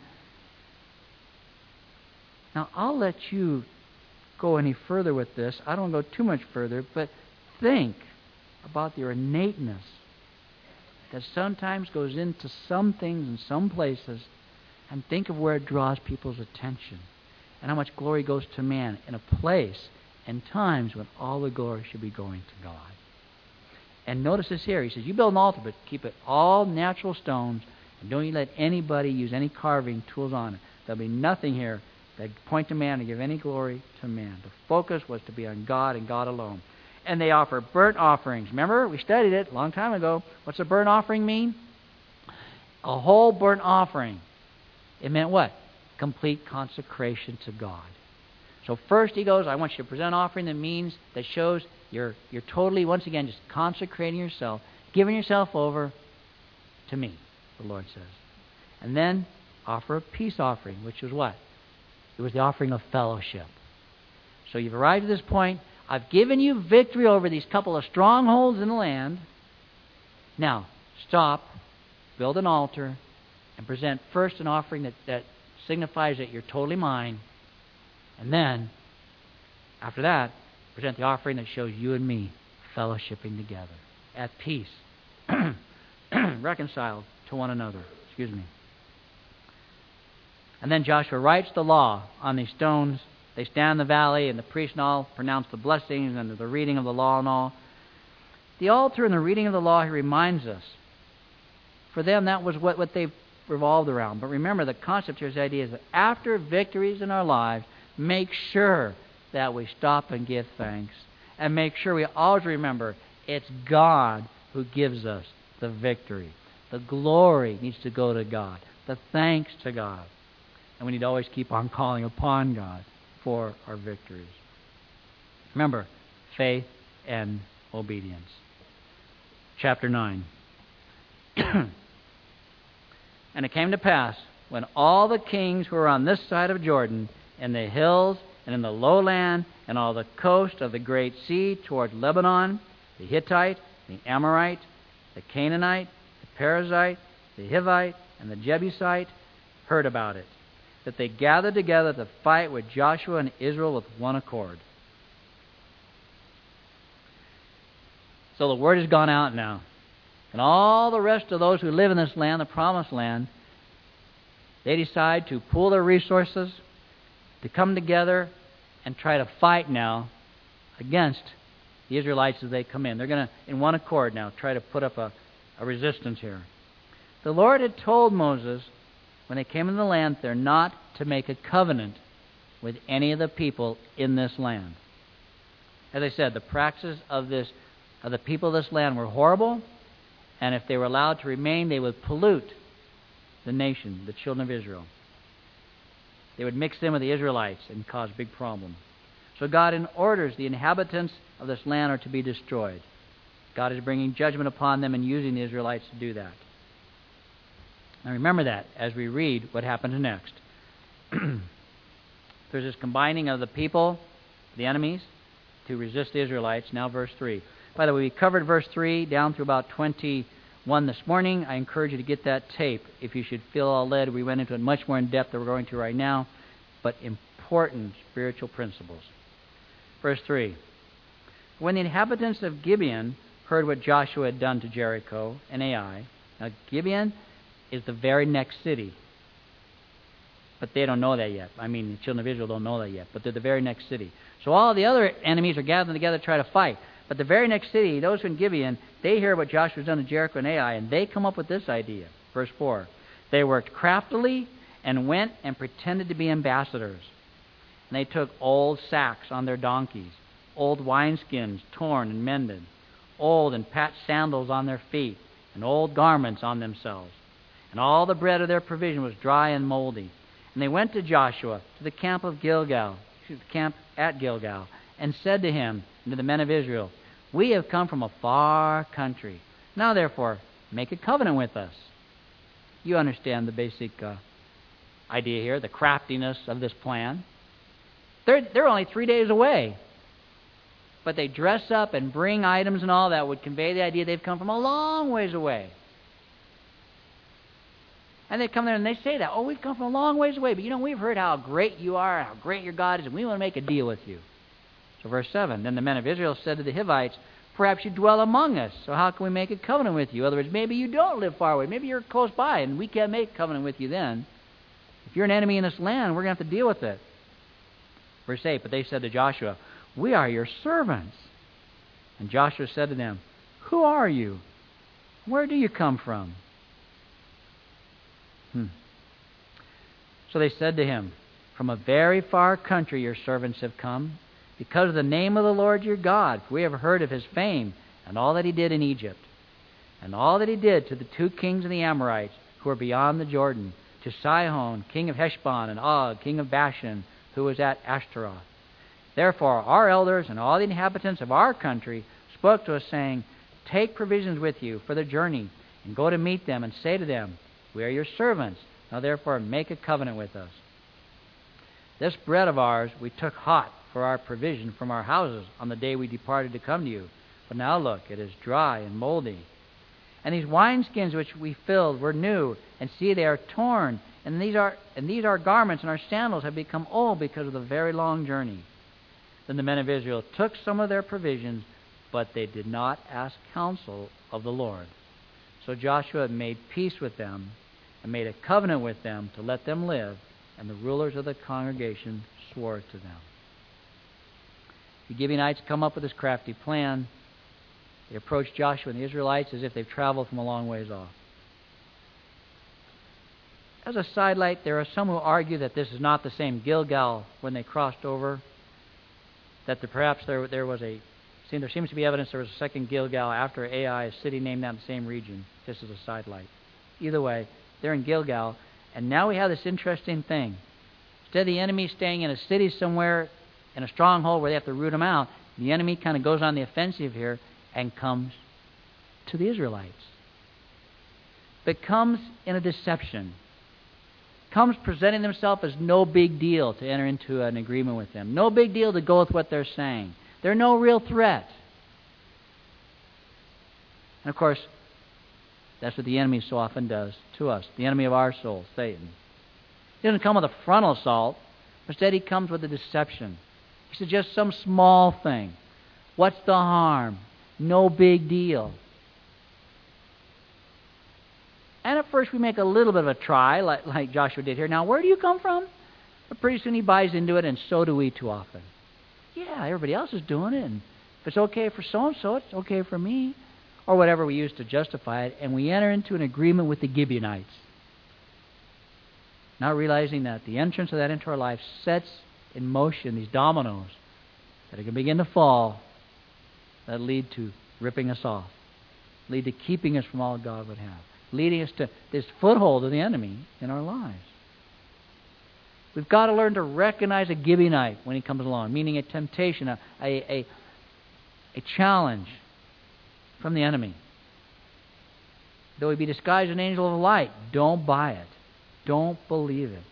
Now, I'll let you go any further with this. I don't go too much further, but think about the ornateness that sometimes goes into some things in some places, and think of where it draws people's attention and how much glory goes to man in a place and times when all the glory should be going to God. And notice this here. He says, you build an altar, but keep it all natural stones, and don't you let anybody use any carving tools on it. There'll be nothing here that point to man or give any glory to man. The focus was to be on God and God alone. And they offer burnt offerings. Remember, we studied it a long time ago. What's a burnt offering mean? A whole burnt offering. It meant what? complete consecration to God. So first he goes, I want you to present an offering that means, that shows you're totally, once again, just consecrating yourself, giving yourself over to me, the Lord says. And then offer a peace offering, which was what? It was the offering of fellowship. So you've arrived at this point. I've given you victory over these couple of strongholds in the land. Now, stop, build an altar, and present first an offering that signifies that you're totally mine. And then, after that, present the offering that shows you and me fellowshipping together, at peace, reconciled to one another. Excuse me. And then Joshua writes the law on these stones. They stand in the valley, and the priests and all pronounce the blessings and the reading of the law and all. The altar and the reading of the law, he reminds us. For them, that was what they revolved around. But remember, the concept here, the idea is that after victories in our lives, make sure that we stop and give thanks. And make sure we always remember it's God who gives us the victory. The glory needs to go to God. The thanks to God. And we need to always keep on calling upon God for our victories. Remember, faith and obedience. Chapter 9. And it came to pass, when all the kings who were on this side of Jordan, in the hills and in the lowland, and all the coast of the great sea toward Lebanon, the Hittite, the Amorite, the Canaanite, the Perizzite, the Hivite, and the Jebusite, heard about it, that they gathered together to fight with Joshua and Israel with one accord. So the word has gone out now. And all the rest of those who live in this land, the promised land, they decide to pool their resources, to come together and try to fight now against the Israelites as they come in. They're going to, in one accord now, try to put up a resistance here. The Lord had told Moses, when they came into the land, they're not to make a covenant with any of the people in this land. As I said, the practices of the people of this land were horrible, and if they were allowed to remain, they would pollute the nation, the children of Israel. They would mix in with the Israelites and cause big problems. So God orders the inhabitants of this land are to be destroyed. God is bringing judgment upon them and using the Israelites to do that. Now remember that as we read what happens next. There's this combining of the people, the enemies, to resist the Israelites. Now verse 3. By the way, we covered verse 3 down through about 21 this morning. I encourage you to get that tape if you should feel all led. We went into it much more in depth than we're going to right now, but important spiritual principles. Verse 3. When the inhabitants of Gibeon heard what Joshua had done to Jericho and Ai. Now Gibeon is the very next city. But they don't know that yet. I mean, the children of Israel don't know that yet. But they're the very next city. So all the other enemies are gathering together to try to fight. But the very next city, those who in Gibeon, they hear what Joshua's done to Jericho and Ai, and they come up with this idea. Verse 4. They worked craftily and went and pretended to be ambassadors. And they took old sacks on their donkeys, old wineskins torn and mended, old and patched sandals on their feet, and old garments on themselves. And all the bread of their provision was dry and moldy. And they went to Joshua, to the camp of Gilgal, to the camp at Gilgal, and said to him and to the men of Israel, We have come from a far country. Now therefore, make a covenant with us. You understand the basic idea here, the craftiness of this plan. They're only 3 days away. But they dress up and bring items and all that would convey the idea they've come from a long ways away. And they come there and they say that, we've come from a long ways away, but we've heard how great you are, how great your God is, and we want to make a deal with you. So verse 7, Then the men of Israel said to the Hivites, Perhaps you dwell among us, so how can we make a covenant with you? In other words, maybe you don't live far away, maybe you're close by, and we can't make a covenant with you then. If you're an enemy in this land, we're going to have to deal with it. Verse 8, But they said to Joshua, We are your servants. And Joshua said to them, Who are you? Where do you come from? So they said to him, From a very far country your servants have come, because of the name of the Lord your God, for we have heard of his fame, and all that he did in Egypt, and all that he did to the 2 kings of the Amorites, who are beyond the Jordan, to Sihon, king of Heshbon, and Og, king of Bashan, who was at Ashtaroth. Therefore our elders and all the inhabitants of our country spoke to us, saying, Take provisions with you for the journey, and go to meet them, and say to them, We are your servants. Now therefore make a covenant with us. This bread of ours we took hot for our provision from our houses on the day we departed to come to you. But now look, it is dry and moldy. And these wineskins which we filled were new, and see, they are torn. And these our garments, and our sandals have become old because of the very long journey. Then the men of Israel took some of their provisions, but they did not ask counsel of the Lord. So Joshua made peace with them, and made a covenant with them to let them live, and the rulers of the congregation swore to them. The Gibeonites come up with this crafty plan. They approach Joshua and the Israelites as if they've traveled from a long ways off. As a sidelight, there are some who argue that this is not the same Gilgal when they crossed over, that perhaps there seems to be evidence there was a second Gilgal after Ai, a city named that in the same region. This is a sidelight. Either way, they're in Gilgal, and now we have this interesting thing. Instead of the enemy staying in a city somewhere, in a stronghold where they have to root them out, the enemy kind of goes on the offensive here and comes to the Israelites. But comes in a deception. Comes presenting themselves as no big deal to enter into an agreement with them. No big deal to go with what they're saying. They're no real threat. And of course, that's what the enemy so often does to us. The enemy of our souls, Satan. He doesn't come with a frontal assault. Instead, he comes with a deception. He suggests some small thing. What's the harm? No big deal. And at first we make a little bit of a try, like Joshua did here. Now, where do you come from? But pretty soon he buys into it, and so do we too often. Yeah, everybody else is doing it, and if it's okay for so-and-so, it's okay for me. Or whatever we use to justify it, and we enter into an agreement with the Gibeonites. Not realizing that the entrance of that into our life sets in motion these dominoes that are going to begin to fall that lead to ripping us off, lead to keeping us from all God would have, leading us to this foothold of the enemy in our lives. We've got to learn to recognize a Gibeonite when he comes along, meaning a temptation, a challenge from the enemy. Though he be disguised as an angel of light, don't buy it. Don't believe it.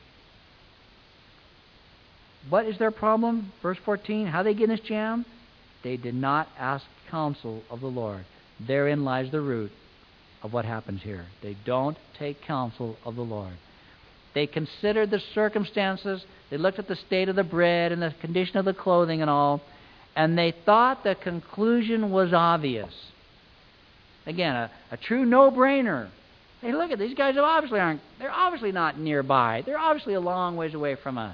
What is their problem? Verse 14, how they get in this jam? They did not ask counsel of the Lord. Therein lies the root of what happens here. They don't take counsel of the Lord. They considered the circumstances. They looked at the state of the bread and the condition of the clothing and all, and they thought the conclusion was obvious. Again, a true no-brainer. Hey, look at these guys. They're obviously not nearby. They're obviously a long ways away from us.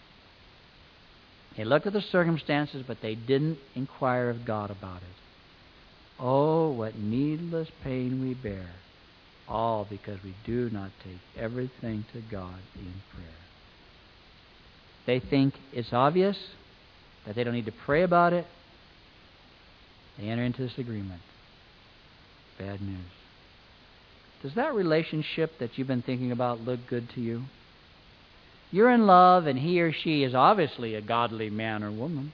They looked at the circumstances, but they didn't inquire of God about it. Oh, what needless pain we bear, all because we do not take everything to God in prayer. They think it's obvious, that they don't need to pray about it. They enter into this agreement. Bad news. Does that relationship that you've been thinking about look good to you? You're in love, and he or she is obviously a godly man or woman.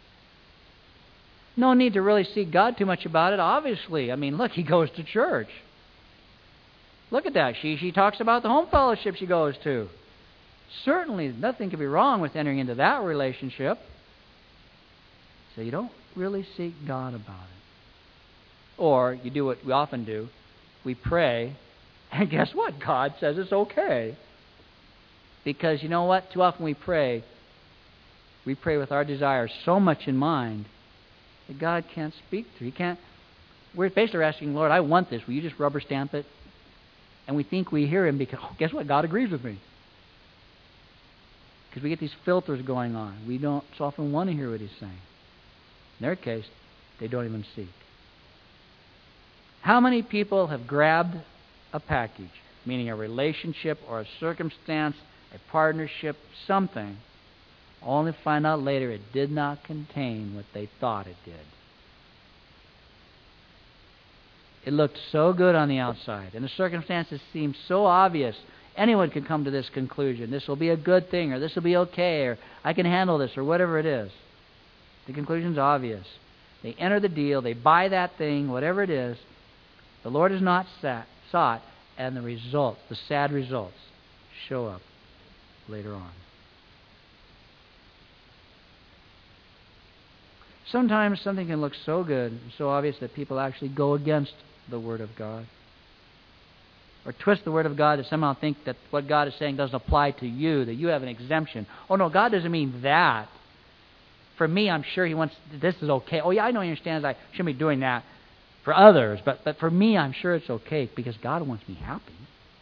No need to really seek God too much about it, obviously. I mean, look, he goes to church. Look at that. She talks about the home fellowship she goes to. Certainly, nothing could be wrong with entering into that relationship. So you don't really seek God about it. Or you do what we often do. We pray, and guess what? God says it's okay. Because you know what? Too often we pray with our desires so much in mind that God can't speak to. He can't. We're basically asking, Lord, I want this. Will you just rubber stamp it? And we think we hear him because, guess what? God agrees with me. Because we get these filters going on. We don't so often want to hear what he's saying. In their case, they don't even seek. How many people have grabbed a package, meaning a relationship or a circumstance, a partnership, something, only to find out later it did not contain what they thought it did? It looked so good on the outside, and the circumstances seemed so obvious Anyone can come to this conclusion. This will be a good thing, or this will be okay, or I can handle this, or whatever it is. The conclusion's obvious. They enter the deal, they buy that thing, whatever it is. The Lord is not sought, and the results, the sad results, show up later on. Sometimes something can look so good and so obvious that people actually go against the Word of God, or twist the Word of God to somehow think that what God is saying doesn't apply to you, that you have an exemption. Oh no, God doesn't mean that. For me, I'm sure He wants, this is okay. Oh yeah, I know He understands I shouldn't be doing that for others, but for me, I'm sure it's okay because God wants me happy.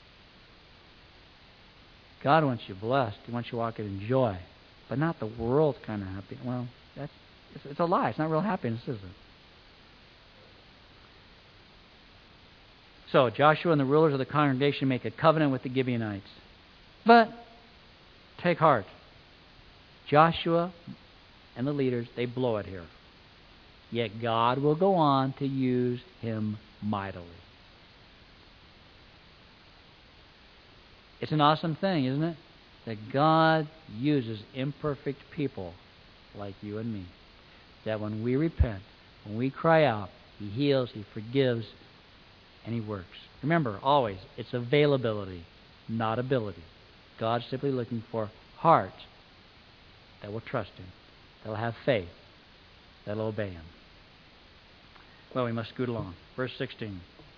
God wants you blessed. He wants you walking in joy, but not the world kind of happy. Well, it's a lie. It's not real happiness, is it? So Joshua and the rulers of the congregation make a covenant with the Gibeonites. But take heart. Joshua and the leaders, they blow it here. Yet God will go on to use him mightily. It's an awesome thing, isn't it? That God uses imperfect people like you and me. That when we repent, when we cry out, He heals, He forgives, and He works. Remember, always, it's availability, not ability. God's simply looking for hearts that will trust Him, that will have faith, that will obey Him. Well, we must scoot along. Verse 16.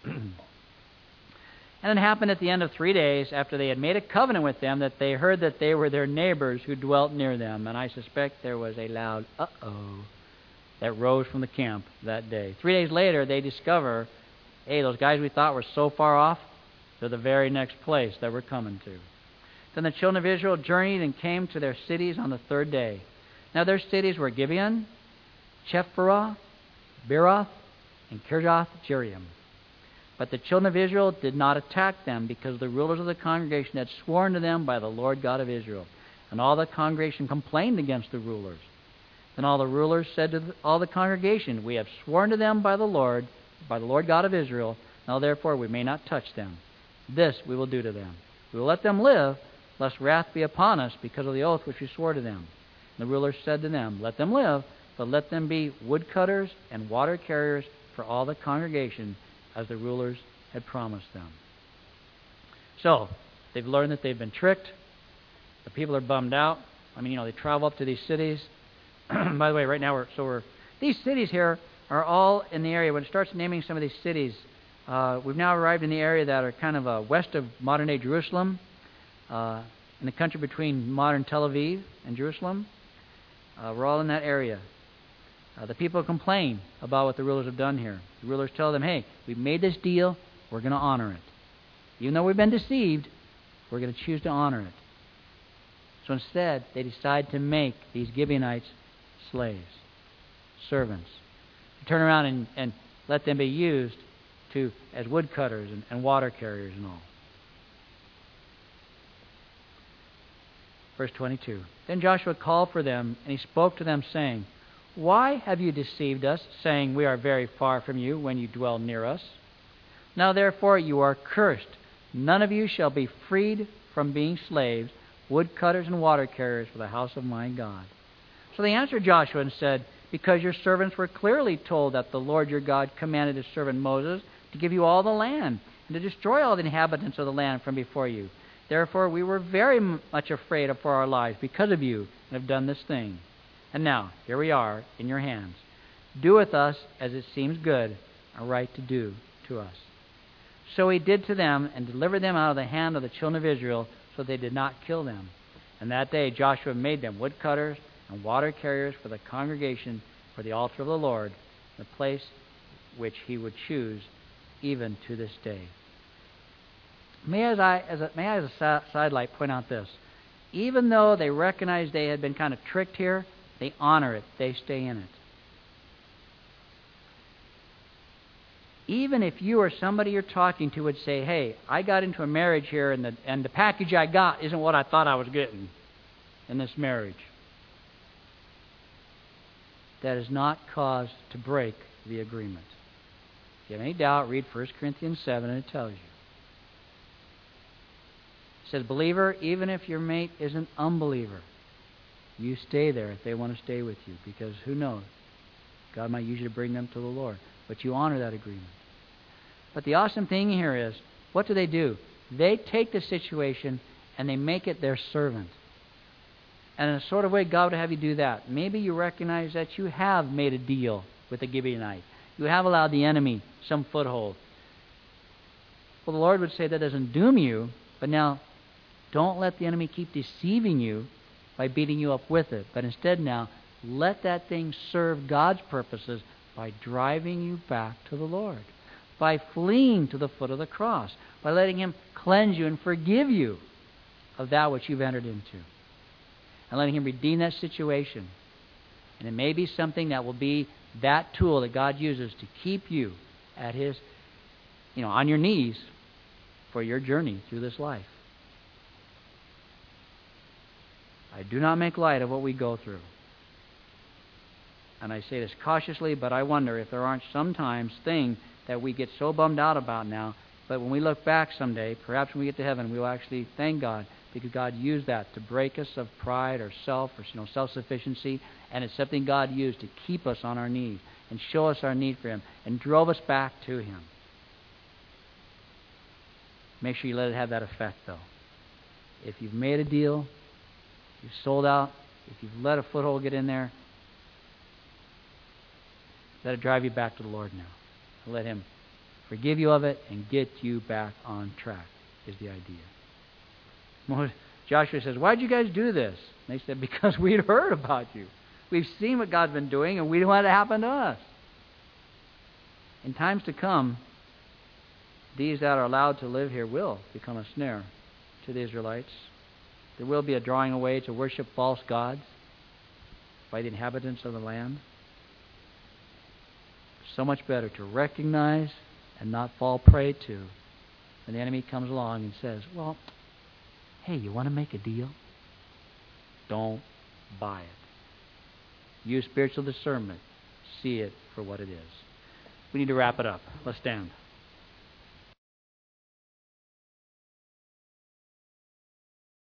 And it happened at the end of 3 days, after they had made a covenant with them, that they heard that they were their neighbors who dwelt near them. And I suspect there was a loud uh-oh that rose from the camp that day. 3 days later, they discover, hey, those guys we thought were so far off, they're the very next place that we're coming to. Then the children of Israel journeyed and came to their cities on the third day. Now their cities were Gibeon, Chephirah, Beeroth, and Kirjath Jearim. But the children of Israel did not attack them, because the rulers of the congregation had sworn to them by the Lord God of Israel. And all the congregation complained against the rulers. Then all the rulers said to all the congregation, we have sworn to them by the Lord God of Israel. Now therefore we may not touch them. This we will do to them. We will let them live, lest wrath be upon us because of the oath which we swore to them. And the rulers said to them, let them live, but let them be woodcutters and water carriers for all the congregation, as the rulers had promised them. So, they've learned that they've been tricked. The people are bummed out. I mean, they travel up to these cities. By the way, right now, these cities here are all in the area. When it starts naming some of these cities, we've now arrived in the area that are kind of west of modern-day Jerusalem, in the country between modern Tel Aviv and Jerusalem. We're all in that area. The people complain about what the rulers have done here. The rulers tell them, hey, we've made this deal, we're going to honor it. Even though we've been deceived, we're going to choose to honor it. So instead, they decide to make these Gibeonites slaves, servants, to turn around and let them be used as woodcutters and water carriers and all. Verse 22. Then Joshua called for them, and he spoke to them, saying, why have you deceived us, saying, we are very far from you, when you dwell near us? Now therefore you are cursed. None of you shall be freed from being slaves, woodcutters and water carriers for the house of my God. So they answered Joshua and said, because your servants were clearly told that the Lord your God commanded his servant Moses to give you all the land, and to destroy all the inhabitants of the land from before you. Therefore we were very much afraid for our lives because of you, and have done this thing. And now, here we are, in your hands. Do with us as it seems good or right to do to us. So he did to them, and delivered them out of the hand of the children of Israel, so they did not kill them. And that day Joshua made them woodcutters and water carriers for the congregation, for the altar of the Lord, the place which he would choose, even to this day. May I, as a sidelight, point out this. Even though they recognized they had been kind of tricked here, they honor it. They stay in it. Even if you or somebody you're talking to would say, hey, I got into a marriage here, and the package I got isn't what I thought I was getting in this marriage. That is not cause to break the agreement. If you have any doubt, read 1 Corinthians 7, and it tells you. It says, believer, even if your mate is an unbeliever, you stay there if they want to stay with you, because who knows? God might use you to bring them to the Lord. But you honor that agreement. But the awesome thing here is, what do? They take the situation and they make it their servant. And in a sort of way, God would have you do that. Maybe you recognize that you have made a deal with the Gibeonite. You have allowed the enemy some foothold. Well, the Lord would say that doesn't doom you, but now don't let the enemy keep deceiving you by beating you up with it. But instead now, let that thing serve God's purposes by driving you back to the Lord, by fleeing to the foot of the cross, by letting Him cleanse you and forgive you of that which you've entered into, and letting Him redeem that situation. And it may be something that will be that tool that God uses to keep you at His, on your knees for your journey through this life. I do not make light of what we go through. And I say this cautiously, but I wonder if there aren't sometimes things that we get so bummed out about now, but when we look back someday, perhaps when we get to heaven, we will actually thank God because God used that to break us of pride or self or self-sufficiency, and it's something God used to keep us on our knees and show us our need for Him and drove us back to Him. Make sure you let it have that effect, though. If you've made a deal, you've sold out, if you've let a foothold get in there, let it drive you back to the Lord now. Let Him forgive you of it and get you back on track, is the idea. Joshua says, why'd you guys do this? And they said, because we'd heard about you. We've seen what God's been doing, and we don't want it to happen to us. In times to come, these that are allowed to live here will become a snare to the Israelites. There will be a drawing away to worship false gods by the inhabitants of the land. So much better to recognize and not fall prey to when the enemy comes along and says, well, hey, you want to make a deal? Don't buy it. Use spiritual discernment. See it for what it is. We need to wrap it up. Let's stand.